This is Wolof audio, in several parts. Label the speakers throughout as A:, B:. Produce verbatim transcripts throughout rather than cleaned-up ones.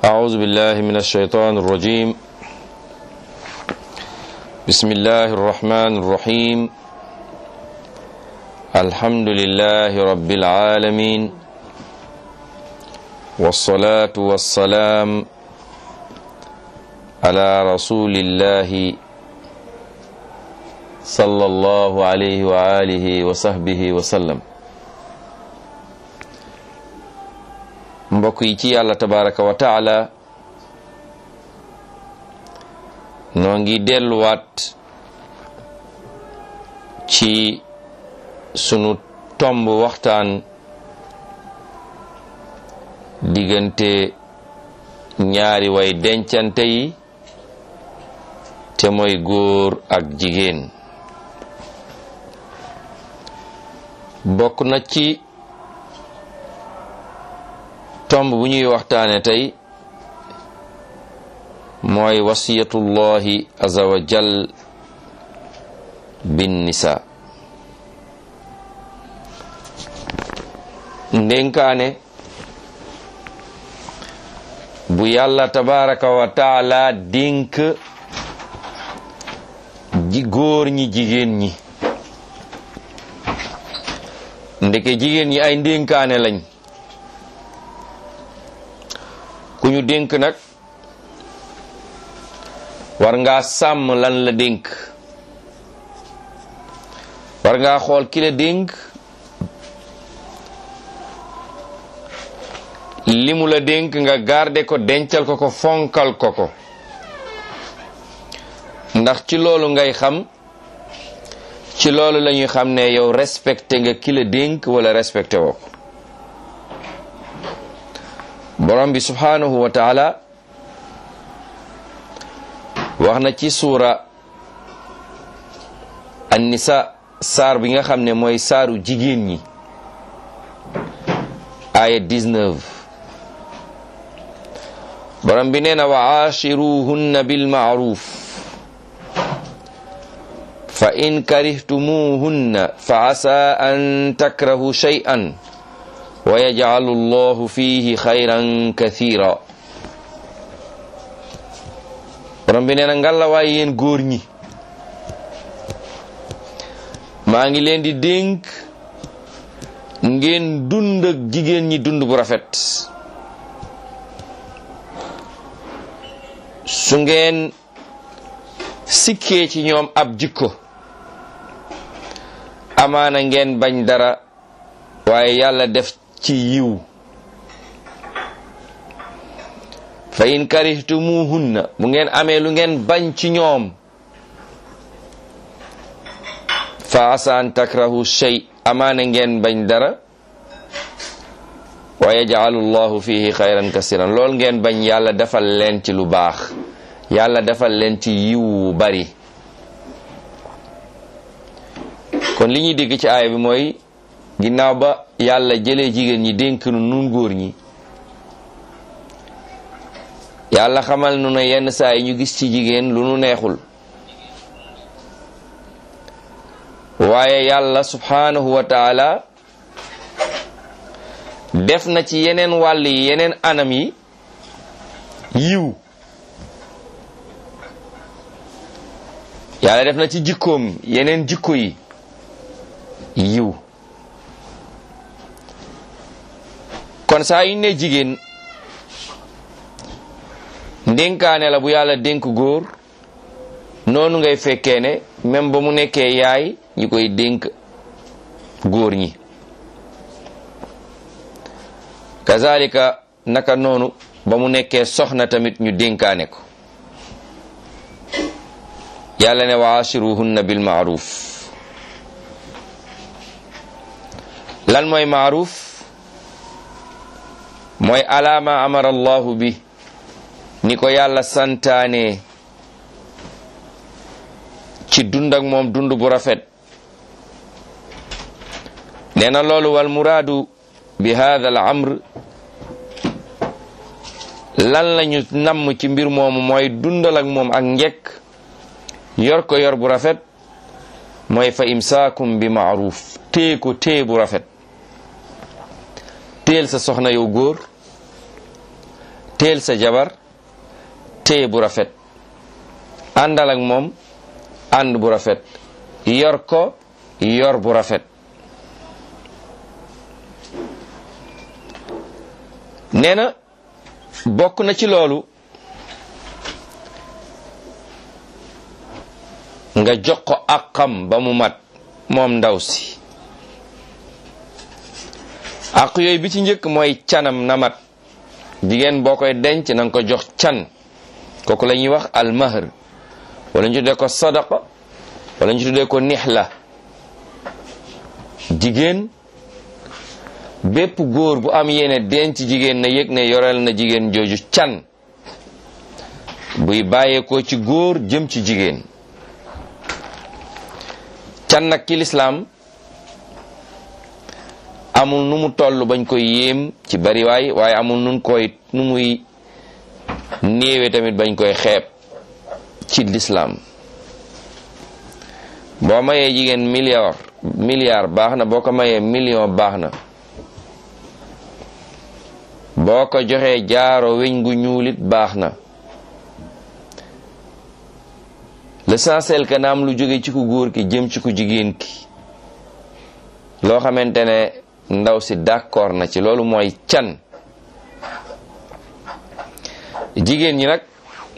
A: أعوذ بالله من الشيطان الرجيم. بسم الله الرحمن الرحيم. الحمد لله رب العالمين، والصلاة والسلام على رسول الله صلى الله عليه وآله وصحبه وسلم. mbokk yi ci yàlla tabaraka wa taala noo ngi delluwaat ci sunu tomb waxtaan diggante ñaari way dencante yi te mooy góor ak jigéen. bokk na ci tomb bu ñuy waxtaane tey mooy wasiyatullahi azza wa jal bin nisa, ndénkaane bu yàlla tabaraka wa taala dénk ji góor ñi jigéen ñi. ndeke jigéen ñi ay ndénkaane lañ, ku ñu dénk nag war ngaa sàmm lan la dénk, war ngaa xool ki la dénk li mu la dénk nga garder ko, dencal ko ko, fonkal ko ko, ndax ci loolu ngay xam, ci loolu la ñuy xam ne yow respecté nga ki la dénk wala respecté woo ko. borom bi subhanahu wa taala wax na ci suura an-nisa, saar bi nga xam ne mooy saaru jigéen ñi, aya dix-neuf. borom bi nee na wa aashiruhunna bil ma'ruf fa in karihtumuhunna fa asa an takrahu shay'an wa yaj'alu llahu fihi xayran kathira. borom bi nee na ngalla waay yéen góor ñi, maa ngi leen di dénk ngeen dund ak jigéen ñi dund bu rafet. su ngeen sikkee ci ñoom ab jikko, amaana ngeen bañ dara waaye yàlla def ci yiw. fa in karihtumuhunna, bu ngeen amee lu ngeen bañ ci ñoom, fa asa an takrahu shay, amaana ngeen bañ dara wa yaj'alu llahu fihi xayran kasiran, lool ngeen bañ yàlla defal leen ci lu baax, yàlla defal leen ci yiw bari. kon li ñuy dégg ci aaya bi mooy ginnaaw ba yàlla jëlee jigéen ñi dénk nu nun góor ñi, yàlla xamal nu ne yenn saa yi ñu gis ci jigéen lu nu neexul, waaye yàlla subhanahu wa taala def na ci yeneen wàll yi, yeneen anam yi yiw. yàlla def na ci jikkoom yeneen jikko yi yiw. kon saa yu ne jigéen ndénkaane la bu yàlla dénk góor, noonu ngay fekkee ne même ba mu nekkee yaay ñi koy dénk góor ñi, kazalika naka noonu ba mu nekkee soxna tamit ñu dénkaane ko. yàlla ne wa ashiruhunna bil ma'ruf. lan mooy ma'ruf? mooy alaama amara allahu bi, ni ko yàlla santaane ci dund ak moom dund bu rafet. nee na loolu wal muraadu bi hadha al amr, lan lañu namm ci mbir moomu mooy dundal ak moom ak njekk, yor ko yor bu rafet, mooy fa imsaakum bi ma'ruf, téye ko téye bu rafet. téel sa soxna yow góor, teel sa jabar téye bu rafet, àndal ak moom ànd bu rafet, yor ko yor bu rafet. nee na bokk na ci loolu nga jox ko àqam ba mu mat moom ndaw si. àq yooyu bi ci njëkk mooy canam na mat. jigéen boo koy denc na nga ko jox can, kooku la ñuy wax almahr, wala ñu tuddee ko sadaqa, wala ñu tuddee ko nixla. jigéen bépp góor bu am yéene denc jigéen na yëg ne yoreel na jigéen jooju can buy bàyyeekoo ci góor jëm ci jigéen. can nag ci lislaam amul nu mu toll bañ koy yéem ci bariwaay, waaye amul nun koy nu muy néewe tamit bañ koy xeeb ci lislaam. boo mayee jigéen milliard milliard baax na, boo ko mayee million baax na, boo ko joxee jaaro weñ gu ñuulit baax na. l'essentiel que na am lu jóge ci ku góor ki jëm ci ku jigéen ki loo xamante ne ndaw si d'accord na ci, loolu mooy can. jigéen ñi nag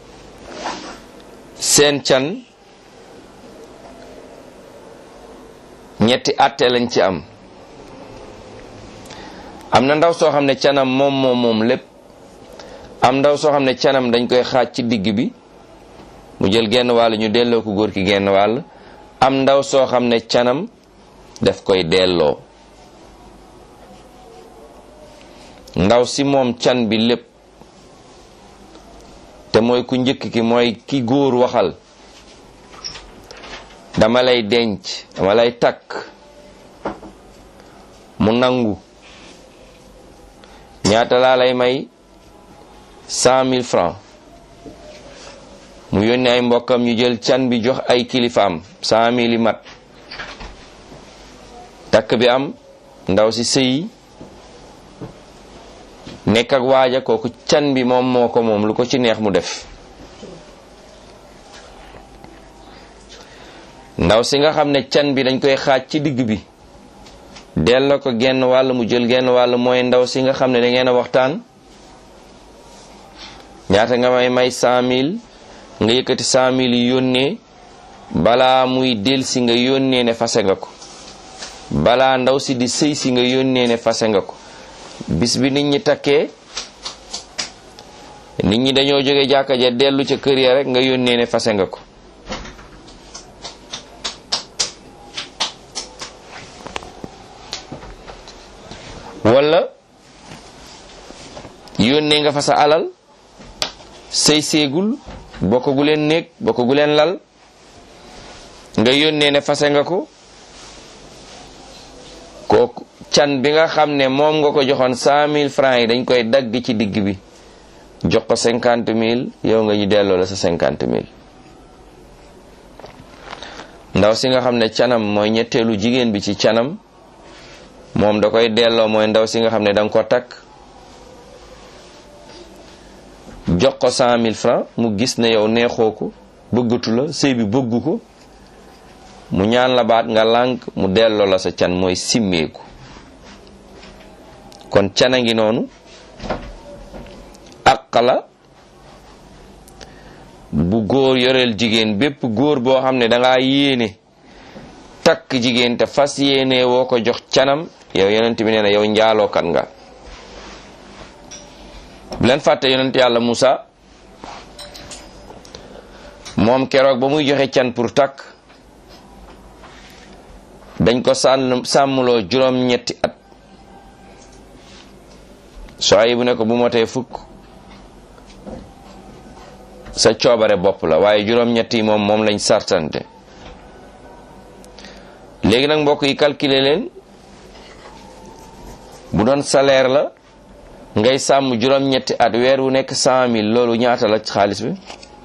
A: seen can ñetti àtte lañ ci am. am na ndaw soo xam ne canam moom moom moom lépp, am ndaw soo xam ne canam dañ koy xaaj ci digg bi mu jël genn wàll ñu delloo ko góor ki genn wàll, am ndaw soo xam ne canam daf koy delloo. ndaw si moom can bi lépp te mooy ku njëkk ki, mooy ki góor waxal dama lay denc, dama lay takk, mu nangu. ñaata laa lay may? cent mille francs. mu yónni ay mbokkam ñu jël can bi jox ay kilifaam, cent mille yi mat. takk bi am, ndaw si sëyi nekk ak waaja, kooku can bi moom moo ko moom, lu ko ci neex mu def. ndaw si nga xam ne can bi dañ koy xaaj ci digg bi delloo ko genn wàll mu jël genn wàll, mooy ndaw si nga xam ne da ngeen a waxtaan, ñaata nga may may cent mille, nga yëkkati cent mille yi yónnee, balaa muy del si nga yónnee ne fase nga ko, balaa ndaw si di sëy si nga yónnee ne fase nga ko. bis bi nit ñi takkee, nit ñi dañoo jóge jàkka ja dellu ca kër ya rek nga yónnee ne fase nga ko. walla yónnee nga fa sa alal, sëy seegul, bokkagu leen néeg, bokkagu leen lal, nga yónnee ne fase nga ko. kooku can bi nga xam ne moom nga ko joxoon cent mille francs yi dañ koy dagg ci digg bi jox ko cinquante mille, yow nga ñu delloo la sa cinquante mille. ndaw si nga xam ne canam mooy ñetteelu jigéen bi ci canam, moom da koy delloo, mooy ndaw si nga xam ne da nga ko takk jox ko cent mille francs, mu gis ne yow neexoo ko, bëggatu la, sëy bi bëggu ko, mu ñaan la baat nga lànk, mu delloo la sa can, mooy simmeeku. kon cana ngi noonu àq la bu góor yoreel jigéen. bépp góor boo xam ne dangaa yéene takk jigéen te fas yéene woo ko jox canam, yow yonent bi nee na yow njaalookat nga. bu leen fàtte yonent yàlla Musa, moom keroog ba muy joxe can pour takk dañ ko sànn sàmmloo juróom ñetti at. sooy bu ne ko bu motee fukk sa coobare bopp la, waaye juróom ñetti yi moom moom lañ sartante. léegi nag mbokk yi calculer leen, bu doon salaire la ngay sàmm juróom ñetti at, weer wu nekk cent mille, loolu ñaata la xaalis bi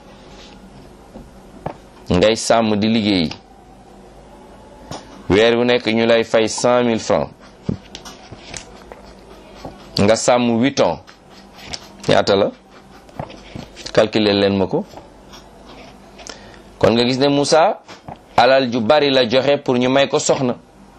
A: ngay sàmm di liggéey, weer wu nekk ñu lay fay cent mille francs, nga sàmm huit ans, ñaata la calculer leen ma ko. kon nga gis ne Musa alal ju bari la joxe pour ñu may ko soxna,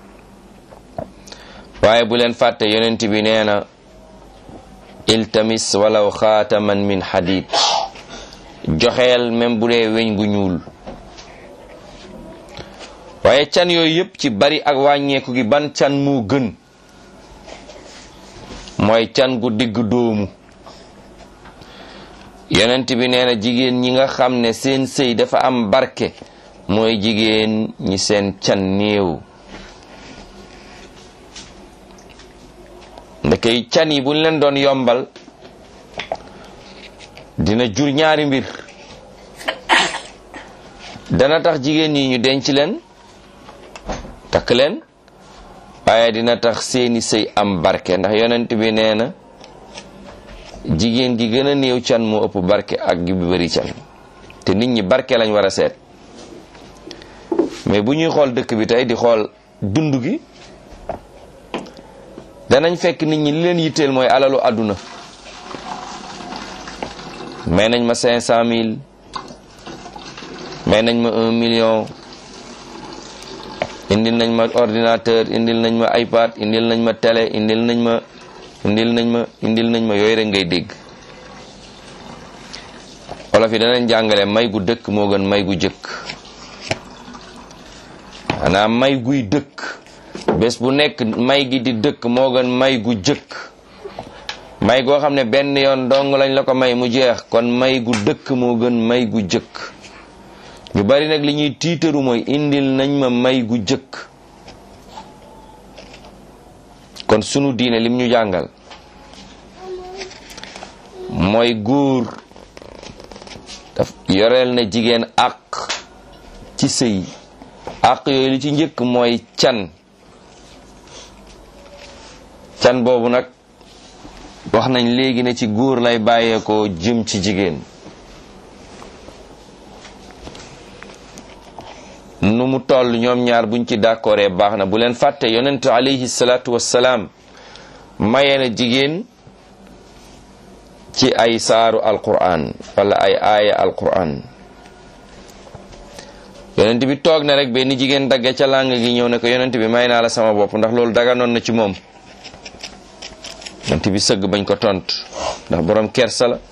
A: waaye bu leen fàtte yonent bi nee na iltamis walaw xaataman min hadid, joxeel même bu dee weñ gu ñuul. waaye can yooyu yëpp ci bari ak wàññeeku gi ban can moo gën? mooy can gu digg doomu. yonent bi nee na jigéen ñi nga xam ne seen sëy dafa am barke mooy jigéen ñi seen can néew. ndekey can yi buñ leen doon yombal dina jur ñaari mbir. dana tax jigéen ñi ñu denc leen, takk leen, waaye dina tax seeni sëy am barke, ndax yonent bi nee na jigéen gi gën a néew can moo ëpp barke ak gi bu bari can. te nit ñi barke lañ war a seet, mais bu ñuy xool dëkk bi tey di xool dund gi, danañ fekk nit ñi li leen yitteel mooy alalu àdduna. may nañ ma cinq cent mille, may nañ ma un million, indil nañ ma ordinateur, indil nañ ma iPad, indil nañ ma télé, indil nañ ma indil nañ ma indil nañ ma yooyu rek ngay dégg. wolof yi danañ jàngale may gu dëkk moo gën may gu jëkk. xanaa may guy dëkk bés bu nekk may gi di dëkk moo gën may gu jëkk. may goo xam ne benn yoon dong lañ la ko may mu jeex, kon may gu dëkk moo gën may gu jëkk. ñu bari nag li ñuy tiitaru mooy indil nañ ma may gu jëkk. kon sunu diine lim ñu jàngal mooy góor daf yoreel na jigéen àq ci sëy. àq yooyu li ci njëkk mooy can. can boobu nag wax nañ léegi ne ci góor lay bàyyeekoo jëm ci jigéen. nu mu toll ñoom ñaar buñ ci d'accordé baax na. bu leen fàtte yonent alayhi salaatu wassalaam maye na jigéen ci ay saaru alquran wala ay aaya alquran. yonent bi toog na rek benn jigéen dagge ca làng gi ñëw ne ko yonent bi may naa la sama bopp ndax loolu daganoon na ci moom. yonent bi sëgg bañ ko tont ndax borom kersa la.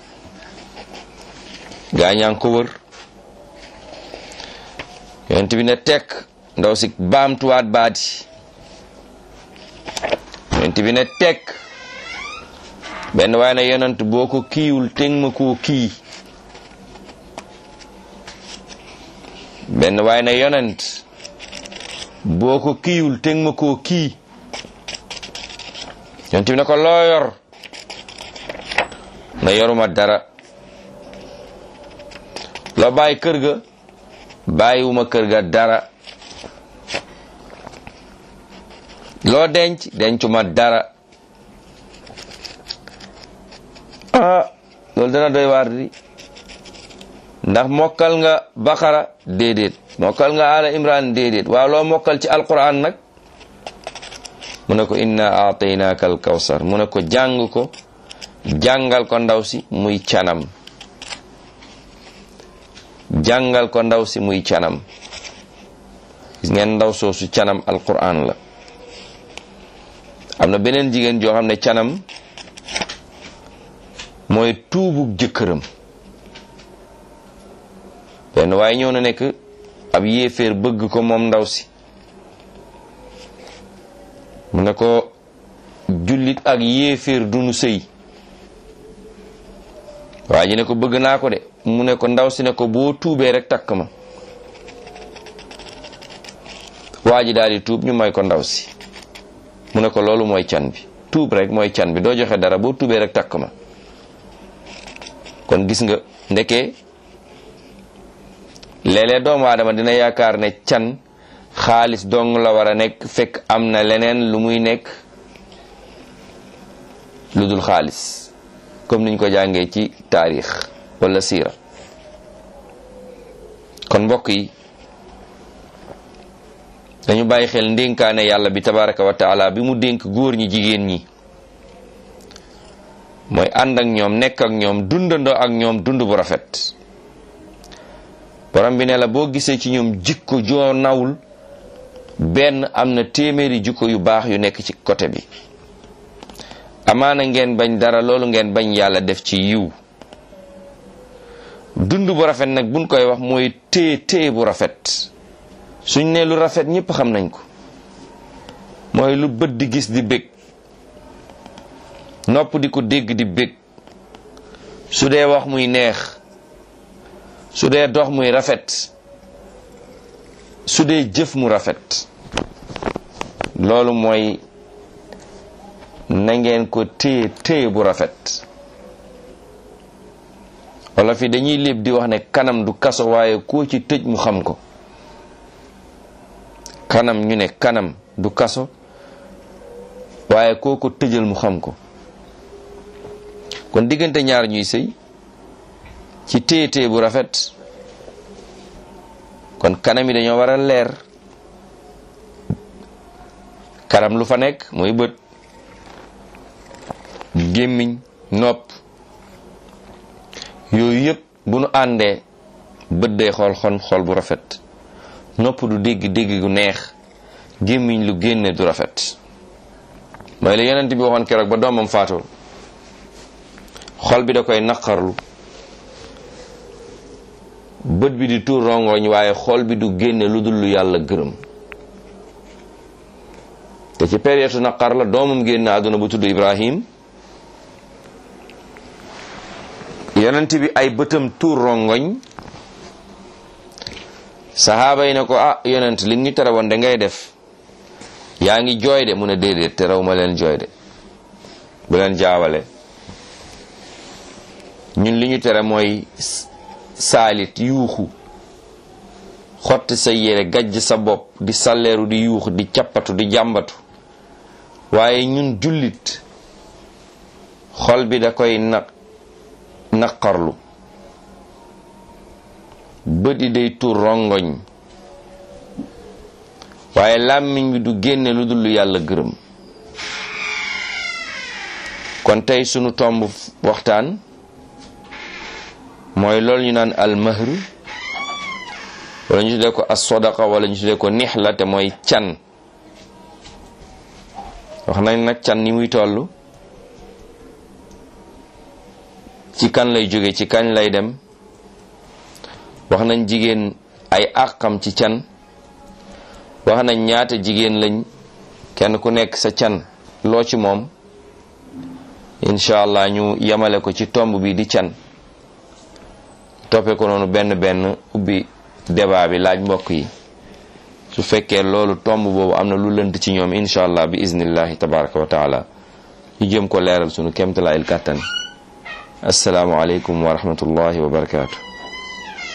A: gaañaa ngi ko wër. yonent bi ne tekk, ndaw si baamtuwaat baati. yonent bi ne tekk, benn waaye ne yonent boo ko kiiwul teg ma koo kii. benn waaye ne yonent boo ko kiiwul teg ma koo kii. yonent bi ne ko loo yor? na yoruma dara. loo bàyyi kër ga? bàyyiwuma kër ga dara. loo denc? dencuma dara. ah loolu dana doy waar di. ndax mokkal nga Baqara? déedéet. mokkal nga Ala Imran? déedéet. waaw loo mokkal ci alquran nag? mu ne ko inna aataynaaka al kawsar. mu ne ko jàng ko, jàngal ko ndaw si muy canam. jàngal ko ndaw si muy canam. gis ngeen ndaw soosu canam alquran la. am na beneen jigéen joo xam ne canam mooy tuubug jëkkëram. benn waaye ñëw na nekk ab yéeféer bëgg ko moom ndaw si. mu ne ko jullit ak yéeféer dunu sëy. waa ji ne ko bëgg naa ko de. mu ne ko ndaw si ne ko boo tuubee rek takk ma. waa ji daal di tuub ñu may ko ndaw si. mu ne ko loolu mooy can bi. tuub rek mooy can bi, doo joxe dara, boo tuubee rek takk ma. kon gis nga ndeke léeg-léeg doomu aadama dina yaakaar ne can xaalis dong la war a nekk, fekk am na leneen lu muy nekk lu dul xaalis, comme niñ ko jàngee ci taarix wala siira. kon mbokk yi dañu bàyyi xel ndénkaane yàlla bi tabaraka wa taala bi mu dénk góor ñi jigéen ñi. mooy ànd ak ñoom nekk ak ñoom dundandoo ak ñoom dund bu rafet. borom bi ne la boo gisee ci ñoom jikko joo nawul benn am na téeméeri jikko yu baax yu nekk ci côté bi. amaana ngeen bañ dara loolu ngeen bañ yàlla def ci yiw. dund bu rafet nag buñ koy wax mooy téye téye bu rafet suñ ne lu rafet ñëpp xam nañ ko mooy lu bët di gis di bég nopp di ko dégg di bég su dee wax muy neex su dee dox muy rafet su dee jëf mu rafet loolu mooy na ngeen ko téye téye bu rafet. wala fi dañuy léeb di wax ne kanam du kaso waaye koo ci tëj mu xam ko. kanam ñu ne kanam du kaso waaye koo ko tëjal mu xam ko. kon diggante ñaar ñuy sëy ci téye téye bu rafet kon kanam yi dañoo war a leer. kanam lu fa nekk mooy bët gémmiñ nopp yooyu yëpp bu nu àndee bët day xool xon xool bu rafet nopp du dégg dégg gu neex gémmiñ lu génne du rafet. mooy la yonent bi waxoon keroog ba doomam faatoo xol bi da koy naqarlu bët bi di tuur rongoñ waaye xol bi du génne lu dul lu yàlla gërëm. te ci période naqar la doomam génn àdduna bu tudd Ibrahim yonent bi ay bëtam tuur rongoñ saxaaba yi ne ko ah yonent li ñu tere woon da ngay def yaa ngi jooy de mu ne déedéet terew ma leen jooy de bu leen jaawale ñun li ñu tere mooy saalit yuuxu xotti sa yére gajj sa bopp di salleeru di yuuxu di cappatu di jàmbatu waaye ñun jullit xol bi da koy na naqarlu bët yi day tuur rongoñ waaye làmmiñ bi du génne lu dul lu yàlla gërëm. kon tey sunu tomb waxtaan mooy loolu ñu naan almahr wala ñu tuddee ko as-sadaqa wala ñu tuddee ko nixla te mooy can. wax nañ nag can ni muy toll ci kan lay jóge ci kañ lay dem wax nañ jigéen ay àqam ci can wax nañ ñaata jigéen lañ kenn ku nekk sa can loo ci moom incha allah ñu yemale ko ci tomb bi di can toppee ko noonu benn benn ubbi débat bi laaj mbokk yi su fekkee loolu tomb boobu am na lu lënt ci ñoom incha allah bi iznillahi tabaraka wa taala ñu jëm ko leeral sunu kéemtalaayil kàttan. assalaamu aleykum wa rahmatullahi wa barakaatu.